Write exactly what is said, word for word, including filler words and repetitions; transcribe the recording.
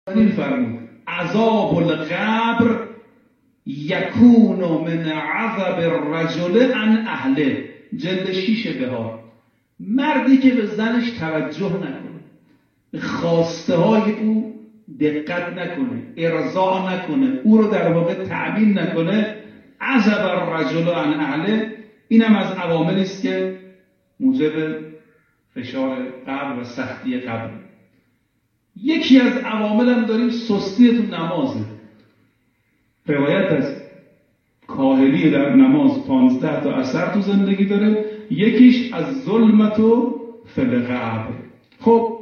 این فرمود عذاب القبر یکون من عذاب الرجل عن اهله، جلد شیش بهار. مردی که به زنش توجه نکنه، به خواسته های او دقت نکنه، ارضا نکنه، او رو در واقع تعبیل نکنه، عذاب الرجل عن اهله، اینم از عواملی است که موجب فشار قبر و سختی قبر. یکی از عوامل هم داریم سستی تو نمازه. روایت از کاهلی در نماز پانزده تا اثر تو زندگی داره، یکیش از ظلمت و فی القبر. خب